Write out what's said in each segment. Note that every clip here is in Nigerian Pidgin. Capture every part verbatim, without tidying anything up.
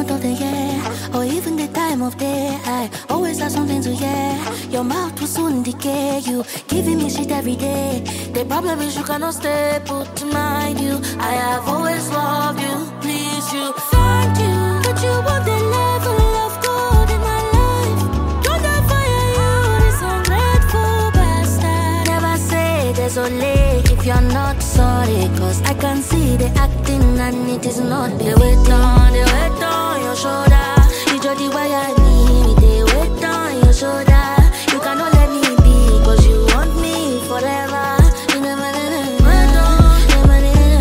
month of the year, or even the time of day, I always have something to hear. Your mouth will soon decay. You giving me shit every day. The problem is you cannot stay put to mind you. I have always loved you, please you. Thank you, but you want the level of God in my life. Don't I fire you, this ungrateful bastard. Never say there's only if you're not sorry, cause I can see the acting and it is not the weight on, the weight on your shoulder. You just the way I need the weight on your shoulder. You cannot let me be, cause you want me forever. You never let me weight on, never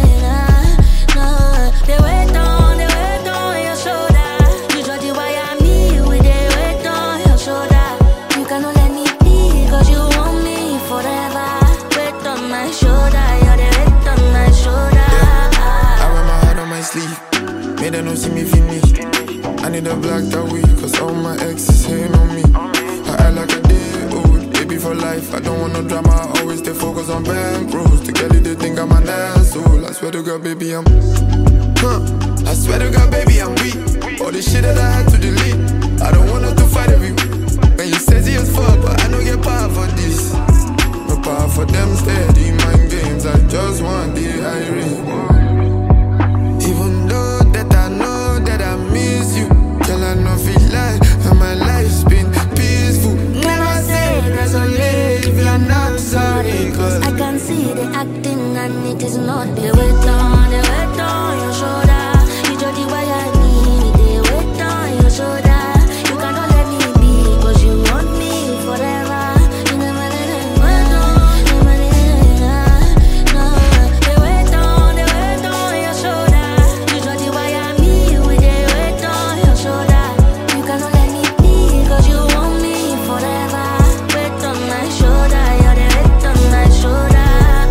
no, the weight on, the weight on your shoulder. You just the way I need with the weight on your shoulder. You cannot let me be, cause you want me forever. Weight on my shoulder, you're the weight on my shoulder. I wear my heart on my sleeve, made them not see me finish. I need a black that week, cause all my exes hating on me. I act like a day old, baby for life. I don't want no drama, I always stay focused on bank rolls. To get it, they think I'm an asshole. I swear to God, baby, I'm huh. I swear to God, baby, I'm weak. All the shit that I had to delete, I don't want her to fight every week. When you sexy as fuck, but I don't get power for this. No power for them steady mind games, I just want the irony. Even though that I know that I miss you, girl, I know feel like and my life's been peaceful. Never say there's only if you're not sorry, cause I can see the acting and it is not the weight on, the weight on your shoulder. You just the way I need the weight on your shoulder. You cannot let me be, cause you want me forever. You never let me weight on, never let no, the weight on, the weight on your shoulder. You just the way I need with the weight on your shoulder. You cannot let me be, cause you want me forever. Weight on my shoulder, you're the weight on my shoulder.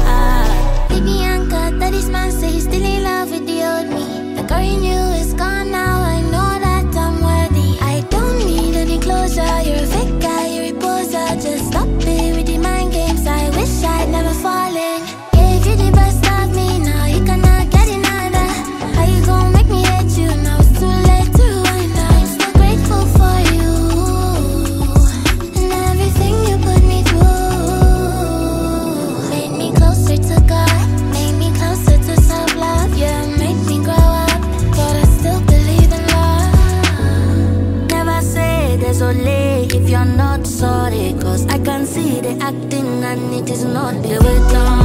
Baby Anka, that this man say he's still in love with the old me. The girl you knew is gone now, I know that I'm worthy. I don't need any closure, you're a fake guy, you're a poser. Just stop it with the mind games, I wish I'd never fallen. Gave you the best of me, now you cannot get another. How you gon' make me hate you, now it's too late to rewind. I'm so grateful for you and everything you put me through. Made me closer to God, made me closer to self-love. Yeah, made me grow up, but I still believe in love. Never say there's only if you're not sorry, cause I can see the acting and it is not the weight on.